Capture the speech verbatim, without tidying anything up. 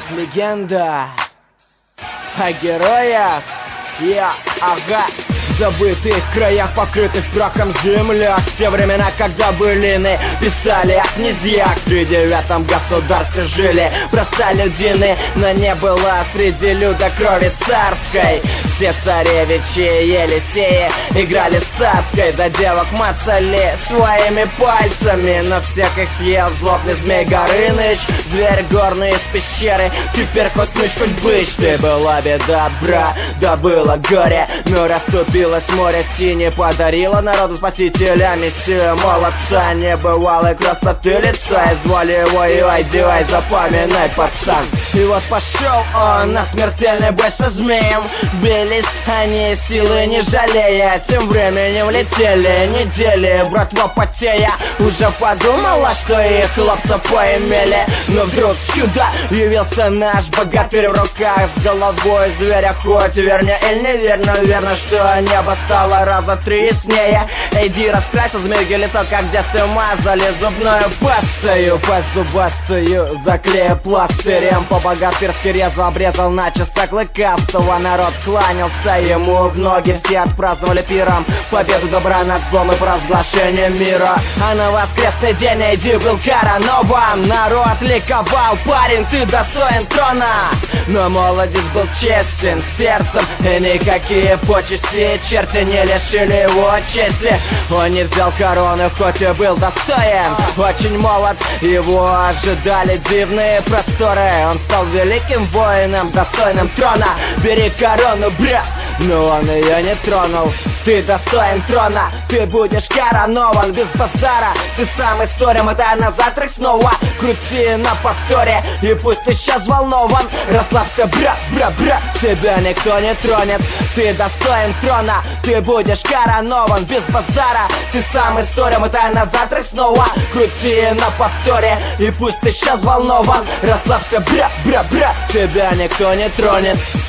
Легенда о героях. Я, ага. В забытых краях, покрытых прахом землях. В те времена, когда былины писали о князьях. В тридевятом государстве жили простолюдины, но не было среди люда крови царской. Все царевичи и Елисеи играли с царской, да девок мацали своими пальцами. Но всех их съел злобный змей Горыныч, зверь горный из пещеры. Теперь хоть ночь, хоть быч. Ты была беда, бра, да было горе, но расступилось море синее, подарило народу спасителя миссию молодца. Небывалой красоты лица, изволи его и одевай, запоминай, пацан. И вот пошел он на смертельный бой со змеем. Бились они, силы не жалея. Тем временем летели недели, братва потея уже подумала, что их хлопца поимели. Но вдруг чудо, явился наш богатырь в руках с головой зверя, хоть верно или неверно. Верно, что небо стало раза три яснее. Эйди раскрасил змейки лицо, как в детстве мазали зубную пастою. Пасть зубастую заклея пластырем, по-богатырски резво обрезал начисто клыкастого. Народ кланялся ему в ноги, все отпраздновали пиром победу добра над злом и провозглашение мира. А на воскресный день Эйди был коронован. Народ ликовал, парень, ты достоин трона. Но молодец был честен сердцем, и никакие почести черти не лишили его чести. Он не взял корону, хоть и был достоин. Очень молод, его ожидали дивные просторы. Он стал великим воином, достойным трона. Бери корону, брат, но он ее не тронул. Ты достоин трона, ты будешь коронован без базара. Ты сам история, мотай назад трек снова. Крути на повторе, и пусть ты сейчас взволнован. Расслабься, брат, брат, брат, тебя никто не тронет. Ты достоин трона, ты будешь коронован без базара. Ты сам история, мотай назад трек снова. Крути на повторе, и пусть ты сейчас взволнован. Расслабься, брат, брат, брат, тебя никто не тронет.